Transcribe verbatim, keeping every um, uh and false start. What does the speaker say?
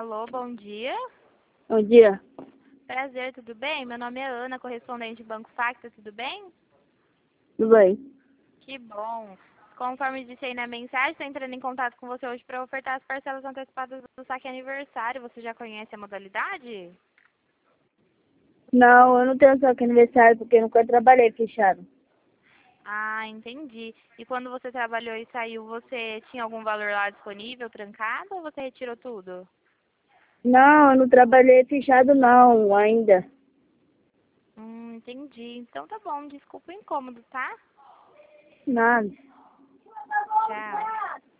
Alô, bom dia. Bom dia. Prazer, tudo bem? Meu nome é Ana, correspondente do Banco Facta, tudo bem? Tudo bem? Que bom. Conforme disse aí na mensagem, estou entrando em contato com você hoje para ofertar as parcelas antecipadas do saque aniversário. Você já conhece a modalidade? Não, eu não tenho saque aniversário porque eu nunca trabalhei fechado. Ah, entendi. E quando você trabalhou e saiu, você tinha algum valor lá disponível, trancado, ou você retirou tudo? Não, eu não trabalhei fechado não, ainda. Hum, entendi. Então tá bom, desculpa o incômodo, tá? Nada. Tchau.